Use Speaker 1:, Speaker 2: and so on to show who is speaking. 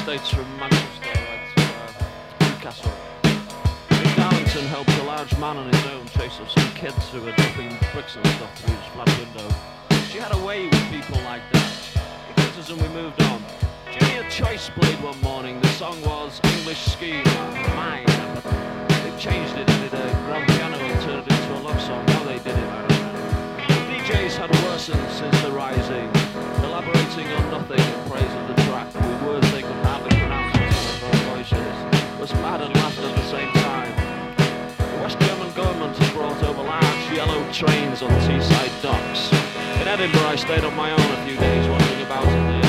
Speaker 1: estates from Manchester right to Newcastle. Mick Darlington helped a large man on his own chase up some kids who were dropping bricks and stuff through his flat window. She had a way with people like that. He kissed us and we moved on. Junior Choice played one morning. The song was English Scheme, Mine. But they changed it, did a grand piano and turned it into a love song. How they did it, I don't know. DJs had worsened since the rising, elaborating on nothing in praise of the track with words they could hardly pronounce with some of their voices. Was mad and laughed at the same time. The West German government had brought over large yellow trains on Teesside docks. In Edinburgh I stayed on my own a few days wandering about in the